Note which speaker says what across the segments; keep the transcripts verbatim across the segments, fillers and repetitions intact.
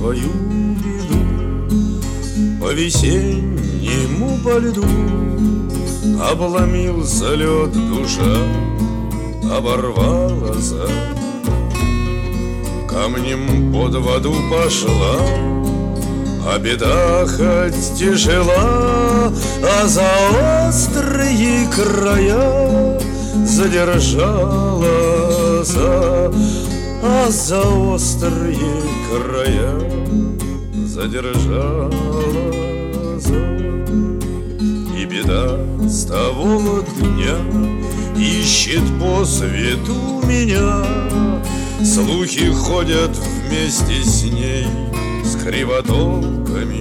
Speaker 1: свою беду. По весеннему по льду обломился лед, душа оборвалась, камнем под воду пошла, а беда хоть тяжела, а за острые края задержалась, а за острые края задержалась. И беда с того дня ищет по свету меня, слухи ходят вместе с ней, с кривотолками.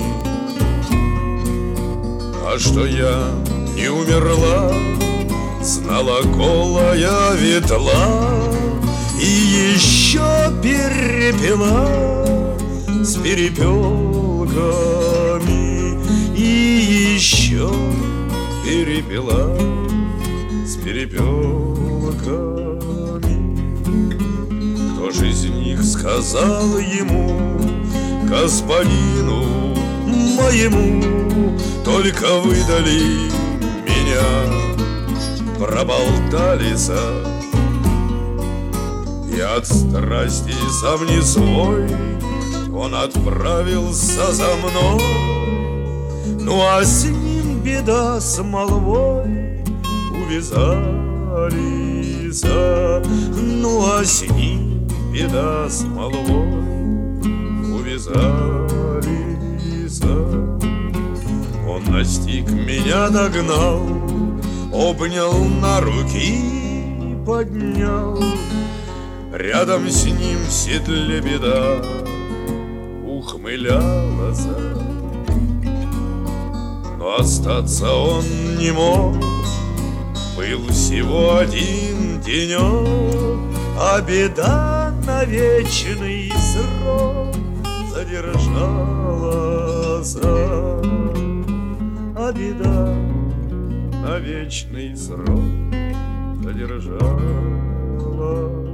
Speaker 1: А что я не умерла, знала голая ветла, и еще перепела с перепелками, и еще перепела с перепелками. Кто же из них сказал ему, господину моему, только выдали меня, проболтались, и от страсти сам не свой он отправился за мной. Ну а с ним беда с молвой увязались, ну а с ним беда с молвой увязались. Он настиг меня, догнал, обнял на руки, поднял. Рядом с ним в седле беда ухмылялась, но остаться он не мог. Был всего один денек, а беда на вечный срок задержалась, а беда на вечный срок задержалась.